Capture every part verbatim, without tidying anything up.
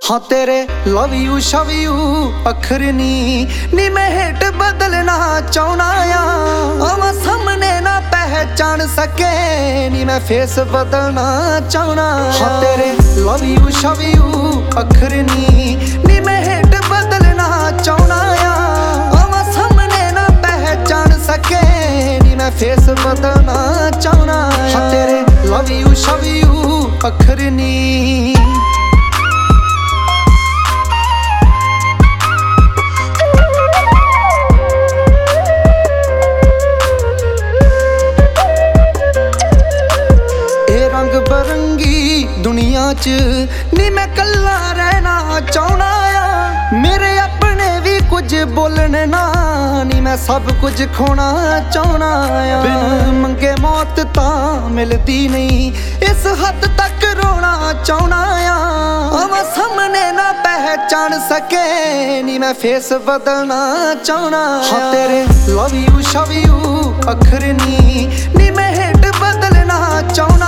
हाँ तेरे love you शव यू अखर नी नी मैं हेट बदलना चाहना आवा सामने ना पहचान सके नी मैं फेस बदलना चाहना। हाँ तेरे लव यू शव यू अखर नी नी मैं हेट बदलना चाहना आवा सामने ना पहचान सके नी मैं फेस बदलना चाहना। हाँ तेरे लव यू शव यू अखर नी दुनिया च नी मैं कल्ला रहना चाहना आ मेरे अपने भी कुछ बोलने ना नी मैं सब कुछ खोना चाहना आ। बिन मंगे मौत तां मिलती नहीं इस हद तक रोना चाहना आ आवा सामने ना पहचान सके नी मैं फेस बदलना चाहना। हाँ तेरे लव यू शव यू अखर नी नी मैं हेट बदलना चाहना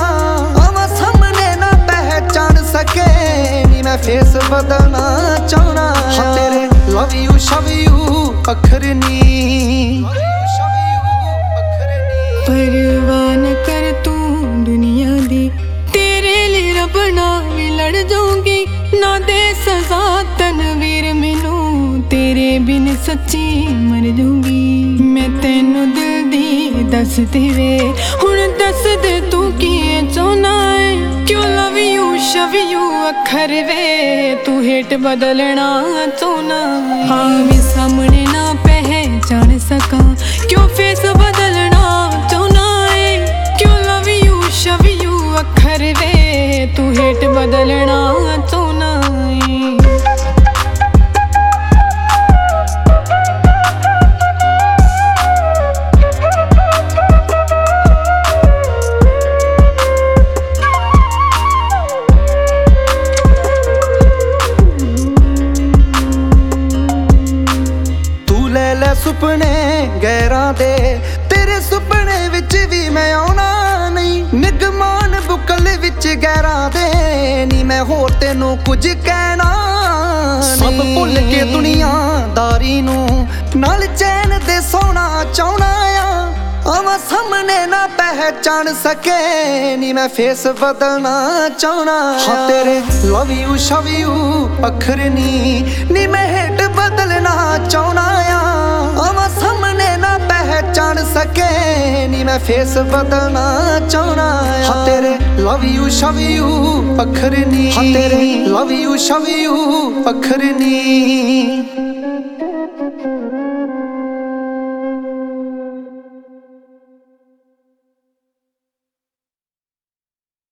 सके नी मैं फेस बदलना चाहना। हाँ तेरे लव यू शव यू अखर नी परवाह न कर तू दुनिया दी तेरे लिए रब नाल भी लड़ जाऊंगी ना दे सजा तनवीर मैनू तेरे बिन सच्ची मर जाऊंगी। मैं तेनू दिल दी दस दे हुण दस दे तू की चाहना है क्यों लव यू शव यू अखर वे तू हेट बदलना चाहना। हाँ मैं सामने ना पहचान सका क्यों फेस बदलना चाहना है क्यों लव यू शव यू अखर वे तू हेट बदलना चाहना है। सुपने गैरां दे तेरे सुपने विच भी मैं आउणा नहीं निगमान बुकल विच गैरां दे नी मैं होर तेनू कुछ कहना सब भुल के दुनियादारी नू नाल चैन दे सोना चाहना आवा सामने ना पहचान सके नी मैं फेस बदलना चाहना। हाँ तेरे लव यू शव यू अखर नी नी मैं हेट बदलना चाहना आवा सामने ना पहचान सके नी मैं फेस बदलना चाहना। हाँ तेरे लव यू शव यू अखर नी हाँ तेरे लव यू शव यू अखर नी।